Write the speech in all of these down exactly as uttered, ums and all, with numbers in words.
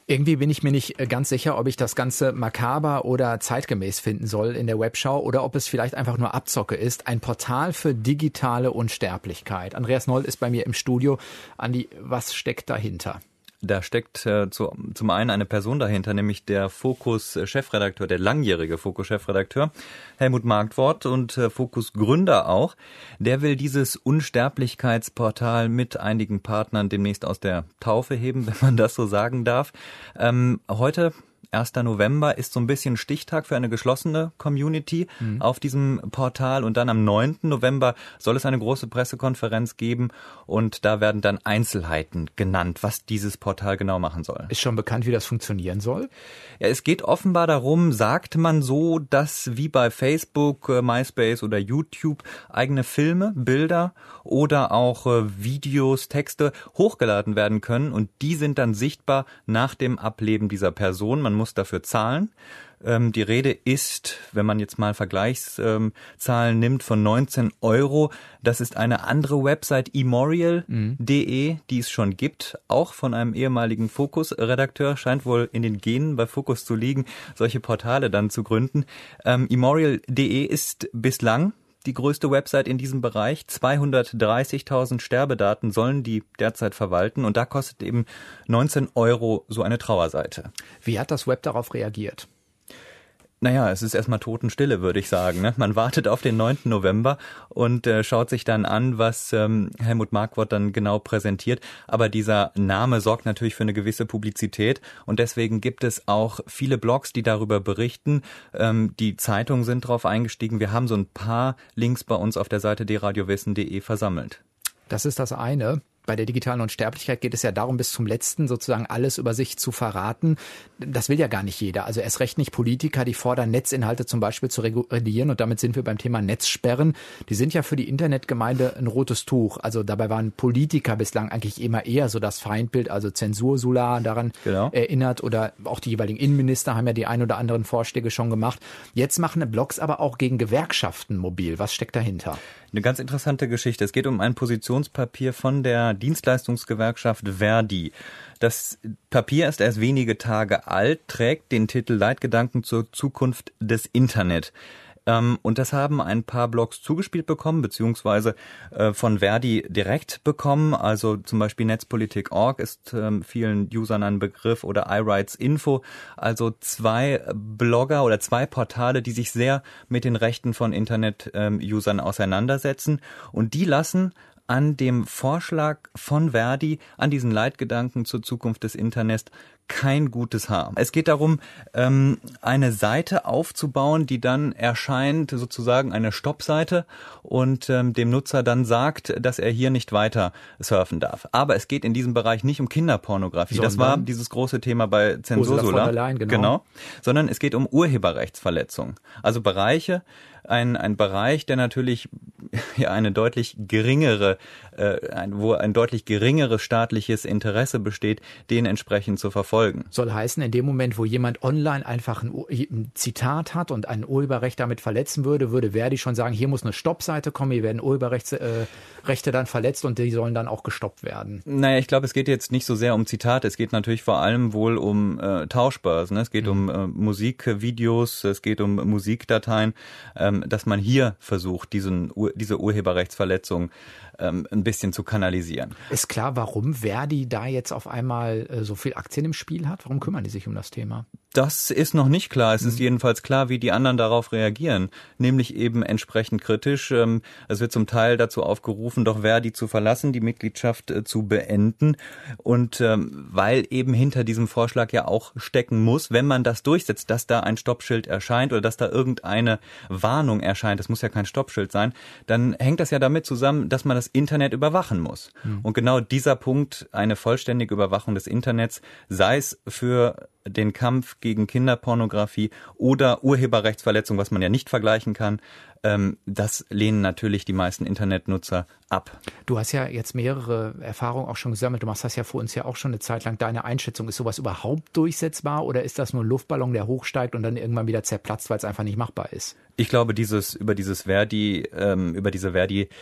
Irgendwie bin ich mir nicht ganz sicher, ob ich das Ganze makaber oder zeitgemäß finden soll in der Webschau oder ob es vielleicht einfach nur Abzocke ist. Ein Portal für digitale Unsterblichkeit. Andreas Noll ist bei mir im Studio. Andi, was steckt dahinter? Da steckt äh, zu, zum einen eine Person dahinter, nämlich der Focus-Chefredakteur, der langjährige Focus-Chefredakteur, Helmut Markwort und äh, Focus-Gründer auch. Der will dieses Unsterblichkeitsportal mit einigen Partnern demnächst aus der Taufe heben, wenn man das so sagen darf. Ähm, heute erster November ist so ein bisschen Stichtag für eine geschlossene Community mhm. auf diesem Portal und dann am neunten November soll es eine große Pressekonferenz geben und da werden dann Einzelheiten genannt, was dieses Portal genau machen soll. Ist schon bekannt, wie das funktionieren soll? Ja, es geht offenbar darum, sagt man so, dass wie bei Facebook, MySpace oder YouTube eigene Filme, Bilder oder auch Videos, Texte hochgeladen werden können und die sind dann sichtbar nach dem Ableben dieser Person. Man muss dafür zahlen. Ähm, die Rede ist, wenn man jetzt mal Vergleichszahlen ähm, nimmt, von neunzehn Euro. Das ist eine andere Website, immorial punkt de, mhm. die es schon gibt, auch von einem ehemaligen Focus-Redakteur. Scheint wohl in den Genen bei Focus zu liegen, solche Portale dann zu gründen. Ähm, immorial punkt de ist bislang die größte Website in diesem Bereich. zweihundertdreißigtausend Sterbedaten sollen die derzeit verwalten und da kostet eben neunzehn Euro so eine Trauerseite. Wie hat das Web darauf reagiert? Naja, es ist erstmal Totenstille, würde ich sagen. Ne? Man wartet auf den neunten November und äh, schaut sich dann an, was ähm, Helmut Markwort dann genau präsentiert. Aber dieser Name sorgt natürlich für eine gewisse Publizität und deswegen gibt es auch viele Blogs, die darüber berichten. Ähm, die Zeitungen sind drauf eingestiegen. Wir haben so ein paar Links bei uns auf der Seite d radio wissen punkt de versammelt. Das ist das eine. Bei der digitalen Unsterblichkeit geht es ja darum, bis zum Letzten sozusagen alles über sich zu verraten. Das will ja gar nicht jeder. Also erst recht nicht Politiker, die fordern, Netzinhalte zum Beispiel zu regulieren. Und damit sind wir beim Thema Netzsperren. Die sind ja für die Internetgemeinde ein rotes Tuch. Also dabei waren Politiker bislang eigentlich immer eher so das Feindbild, also Zensursula daran genau. erinnert. Oder auch die jeweiligen Innenminister haben ja die ein oder anderen Vorschläge schon gemacht. Jetzt machen Blogs aber auch gegen Gewerkschaften mobil. Was steckt dahinter? Eine ganz interessante Geschichte. Es geht um ein Positionspapier von der Dienstleistungsgewerkschaft Verdi. Das Papier ist erst wenige Tage alt, trägt den Titel Leitgedanken zur Zukunft des Internet. Ähm, und das haben ein paar Blogs zugespielt bekommen, beziehungsweise äh, von Verdi direkt bekommen. Also zum Beispiel Netzpolitik punkt org ist ähm, vielen Usern ein Begriff oder iRights Info. Also zwei Blogger oder zwei Portale, die sich sehr mit den Rechten von Internet-Usern ähm, auseinandersetzen. Und die lassen an dem Vorschlag von Verdi, an diesen Leitgedanken zur Zukunft des Internets, kein gutes Haar. Es geht darum, ähm, eine Seite aufzubauen, die dann erscheint, sozusagen eine Stoppseite und ähm, dem Nutzer dann sagt, dass er hier nicht weiter surfen darf. Aber es geht in diesem Bereich nicht um Kinderpornografie. Sondern das war dieses große Thema bei Zensursula. Genau. genau. Sondern es geht um Urheberrechtsverletzung. Also Bereiche, ein, ein Bereich, der natürlich ja eine deutlich geringere, äh, ein, wo ein deutlich geringeres staatliches Interesse besteht, den entsprechend zu verfolgen. Soll heißen, in dem Moment, wo jemand online einfach ein, ein Zitat hat und ein Urheberrecht damit verletzen würde, würde Verdi schon sagen, hier muss eine Stoppseite kommen, hier werden Urheberrechte äh, Rechte dann verletzt und die sollen dann auch gestoppt werden. Naja, ich glaube, es geht jetzt nicht so sehr um Zitate, es geht natürlich vor allem wohl um äh, Tauschbörsen, ne? Es geht mhm. um äh, Musikvideos, es geht um Musikdateien, ähm, dass man hier versucht, diesen, diese Urheberrechtsverletzung ähm, ein bisschen zu kanalisieren. Ist klar, warum Verdi da jetzt auf einmal äh, so viel Aktien im Spiel hat? Warum kümmern die sich um das Thema? Das ist noch nicht klar. Es ist jedenfalls klar, wie die anderen darauf reagieren, nämlich eben entsprechend kritisch. Es wird zum Teil dazu aufgerufen, doch Verdi zu verlassen, die Mitgliedschaft zu beenden. Und weil eben hinter diesem Vorschlag ja auch stecken muss, wenn man das durchsetzt, dass da ein Stoppschild erscheint oder dass da irgendeine Warnung erscheint, das muss ja kein Stoppschild sein, dann hängt das ja damit zusammen, dass man das Internet überwachen muss. Mhm. Und genau dieser Punkt, eine vollständige Überwachung des Internets, sei es für den Kampf gegen Kinderpornografie oder Urheberrechtsverletzung, was man ja nicht vergleichen kann, ähm, das lehnen natürlich die meisten Internetnutzer ab. Du hast ja jetzt mehrere Erfahrungen auch schon gesammelt. Du machst das ja vor uns ja auch schon eine Zeit lang. Deine Einschätzung, ist sowas überhaupt durchsetzbar oder ist das nur ein Luftballon, der hochsteigt und dann irgendwann wieder zerplatzt, weil es einfach nicht machbar ist? Ich glaube, dieses über dieses Verdi, ähm, über diese Verdi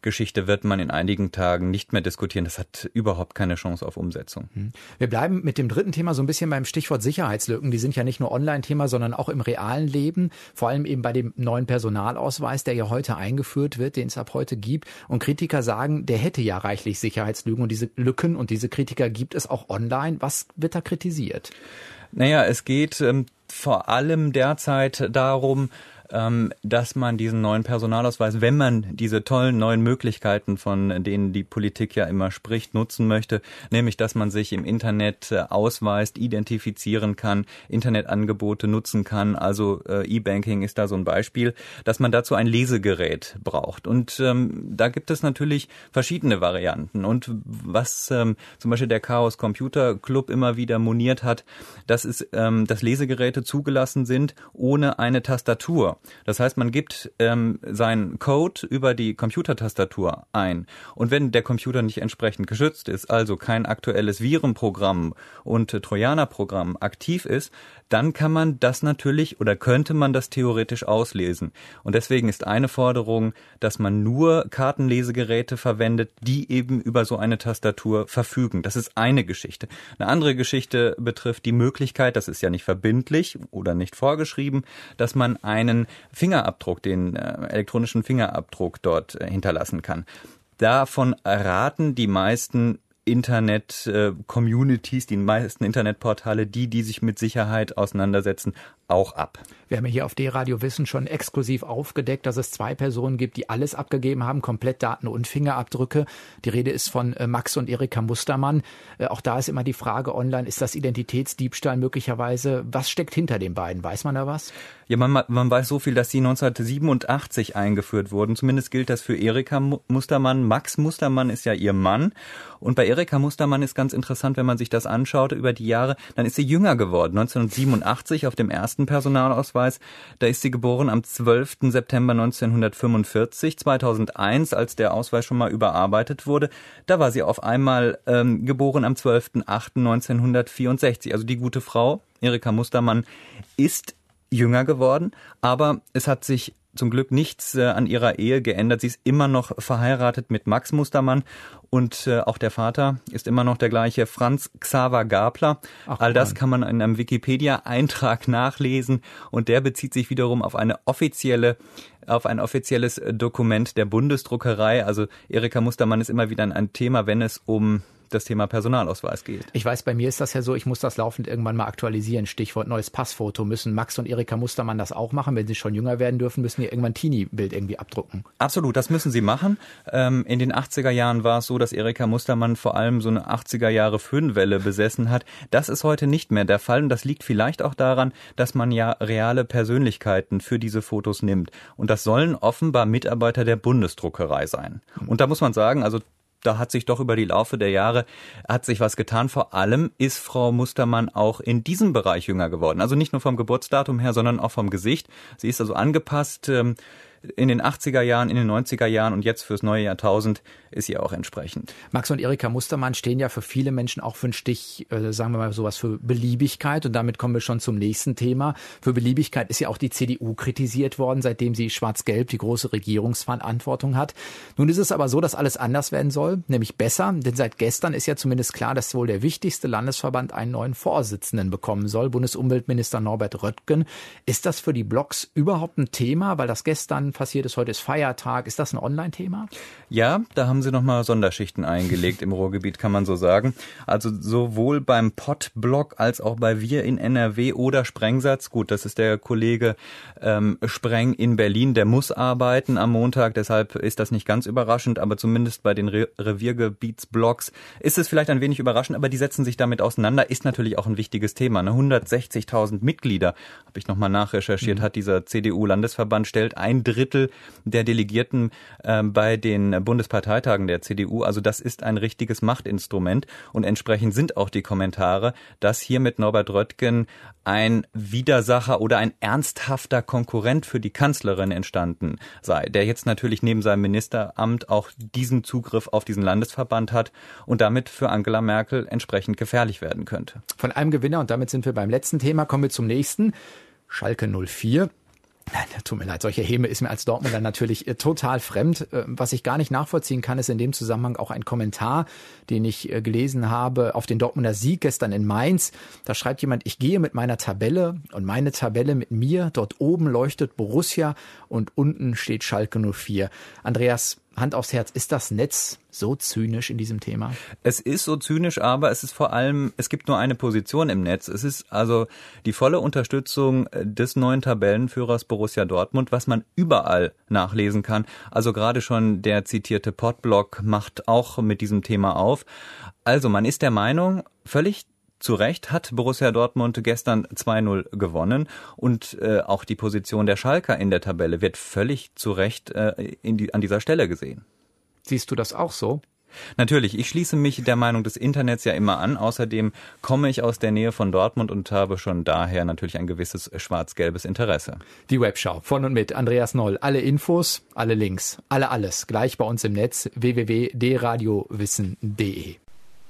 Geschichte wird man in einigen Tagen nicht mehr diskutieren. Das hat überhaupt keine Chance auf Umsetzung. Wir bleiben mit dem dritten Thema so ein bisschen beim Stichwort Sicherheitslücken. Die sind ja nicht nur Online-Thema, sondern auch im realen Leben. Vor allem eben bei dem neuen Personalausweis, der ja heute eingeführt wird, den es ab heute gibt. Und Kritiker sagen, der hätte ja reichlich Sicherheitslücken und diese Lücken und diese Kritiker gibt es auch online. Was wird da kritisiert? Naja, es geht ähm, vor allem derzeit darum, ähm, dass man diesen neuen Personalausweis, wenn man diese tollen neuen Möglichkeiten, von denen die Politik ja immer spricht, nutzen möchte, nämlich dass man sich im Internet äh, ausweist, identifizieren kann, Internetangebote nutzen kann, also äh, E-Banking ist da so ein Beispiel, dass man dazu ein Lesegerät braucht. Und ähm, da gibt es natürlich verschiedene Varianten. Und was ähm, zum Beispiel der Chaos Computer Club immer wieder moniert hat, dass es, ähm, dass Lesegeräte zugelassen sind ohne eine Tastatur. Das heißt, man gibt ähm, seinen Code über die Computertastatur ein. Und wenn der Computer nicht entsprechend geschützt ist, also kein aktuelles Virenprogramm und äh, Trojanerprogramm aktiv ist, dann kann man das natürlich oder könnte man das theoretisch auslesen. Und deswegen ist eine Forderung, dass man nur Kartenlesegeräte verwendet, die eben über so eine Tastatur verfügen. Das ist eine Geschichte. Eine andere Geschichte betrifft die Möglichkeit, das ist ja nicht verbindlich oder nicht vorgeschrieben, dass man einen Fingerabdruck, den äh, elektronischen Fingerabdruck dort äh, hinterlassen kann. Davon raten die meisten Internet-Communities, die meisten Internetportale, die, die sich mit Sicherheit auseinandersetzen, auch ab. Wir haben ja hier auf D-Radio Wissen schon exklusiv aufgedeckt, dass es zwei Personen gibt, die alles abgegeben haben, komplett Daten und Fingerabdrücke. Die Rede ist von Max und Erika Mustermann. Auch da ist immer die Frage online, ist das Identitätsdiebstahl möglicherweise? Was steckt hinter den beiden? Weiß man da was? Ja, man, man weiß so viel, dass sie neunzehnhundertsiebenundachtzig eingeführt wurden. Zumindest gilt das für Erika Mustermann. Max Mustermann ist ja ihr Mann. Und bei Erika Mustermann ist ganz interessant, wenn man sich das anschaut über die Jahre, dann ist sie jünger geworden. neunzehnhundertsiebenundachtzig auf dem ersten Personalausweis, da ist sie geboren am zwölften September neunzehnhundertfünfundvierzig. zweitausendeins, als der Ausweis schon mal überarbeitet wurde, da war sie auf einmal ähm, geboren am zwölften achten neunzehnhundertvierundsechzig. Also die gute Frau, Erika Mustermann, ist jünger geworden, aber es hat sich zum Glück nichts äh, an ihrer Ehe geändert. Sie ist immer noch verheiratet mit Max Mustermann und äh, auch der Vater ist immer noch der gleiche, Franz Xaver Gabler. Ach, All das kann man in einem Wikipedia-Eintrag nachlesen und der bezieht sich wiederum auf eine offizielle auf ein offizielles Dokument der Bundesdruckerei. Also Erika Mustermann ist immer wieder ein Thema, wenn es um das Thema Personalausweis geht. Ich weiß, bei mir ist das ja so, ich muss das laufend irgendwann mal aktualisieren. Stichwort neues Passfoto. Müssen Max und Erika Mustermann das auch machen? Wenn sie schon jünger werden dürfen, müssen die irgendwann ein Teenie-Bild irgendwie abdrucken. Absolut, das müssen sie machen. Ähm, in den achtziger Jahren war es so, dass Erika Mustermann vor allem so eine achtziger Jahre Föhnwelle besessen hat. Das ist heute nicht mehr der Fall und das liegt vielleicht auch daran, dass man ja reale Persönlichkeiten für diese Fotos nimmt. Und das sollen offenbar Mitarbeiter der Bundesdruckerei sein. Und da muss man sagen, also da hat sich doch über die Laufe der Jahre hat sich was getan. Vor allem ist Frau Mustermann auch in diesem Bereich jünger geworden. Also nicht nur vom Geburtsdatum her, sondern auch vom Gesicht. Sie ist also angepasst. Ähm, in den achtziger Jahren, in den neunziger Jahren und jetzt fürs neue Jahrtausend ist sie auch entsprechend. Max und Erika Mustermann stehen ja für viele Menschen auch für einen Stich, äh, sagen wir mal sowas, für Beliebigkeit. Und damit kommen wir schon zum nächsten Thema. Für Beliebigkeit ist ja auch die C D U kritisiert worden, seitdem sie schwarz-gelb die große Regierungsverantwortung hat. Nun ist es aber so, dass alles anders werden soll, nämlich besser. Denn seit gestern ist ja zumindest klar, dass wohl der wichtigste Landesverband einen neuen Vorsitzenden bekommen soll, Bundesumweltminister Norbert Röttgen. Ist das für die Blogs überhaupt ein Thema, weil das gestern passiert ist, heute ist Feiertag. Ist das ein Online-Thema? Ja, da haben sie nochmal Sonderschichten eingelegt im Ruhrgebiet, kann man so sagen. Also sowohl beim Pott-Blog als auch bei Wir in N R W oder Sprengsatz. Gut, das ist der Kollege ähm, Spreng in Berlin, der muss arbeiten am Montag, deshalb ist das nicht ganz überraschend, aber zumindest bei den Re- Reviergebietsblogs ist es vielleicht ein wenig überraschend, aber die setzen sich damit auseinander, ist natürlich auch ein wichtiges Thema. Ne? hundertsechzigtausend Mitglieder, habe ich nochmal nachrecherchiert, mhm. hat dieser C D U-Landesverband, stellt ein Drittel der Delegierten äh, bei den Bundesparteitagen der C D U. Also das ist ein richtiges Machtinstrument und entsprechend sind auch die Kommentare, dass hier mit Norbert Röttgen ein Widersacher oder ein ernsthafter Konkurrent für die Kanzlerin entstanden sei, der jetzt natürlich neben seinem Ministeramt auch diesen Zugriff auf diesen Landesverband hat und damit für Angela Merkel entsprechend gefährlich werden könnte. Von einem Gewinner, und damit sind wir beim letzten Thema, kommen wir zum nächsten. Schalke null vier. Nein, tut mir leid, solche Häme ist mir als Dortmunder natürlich äh, total fremd. Äh, was ich gar nicht nachvollziehen kann, ist in dem Zusammenhang auch ein Kommentar, den ich äh, gelesen habe auf den Dortmunder Sieg gestern in Mainz. Da schreibt jemand, ich gehe mit meiner Tabelle und meine Tabelle mit mir. Dort oben leuchtet Borussia und unten steht Schalke null vier. Andreas, Hand aufs Herz, ist das Netz so zynisch in diesem Thema? Es ist so zynisch, aber es ist vor allem, es gibt nur eine Position im Netz. Es ist also die volle Unterstützung des neuen Tabellenführers Borussia Dortmund, was man überall nachlesen kann. Also gerade schon der zitierte Podblog macht auch mit diesem Thema auf. Also man ist der Meinung, völlig zu Recht hat Borussia Dortmund gestern zwei null gewonnen und äh, auch die Position der Schalker in der Tabelle wird völlig zu Recht äh, in die, an dieser Stelle gesehen. Siehst du das auch so? Natürlich, ich schließe mich der Meinung des Internets ja immer an. Außerdem komme ich aus der Nähe von Dortmund und habe schon daher natürlich ein gewisses schwarz-gelbes Interesse. Die Webschau von und mit Andreas Noll. Alle Infos, alle Links, alle alles gleich bei uns im Netz w w w punkt d radio wissen punkt d e.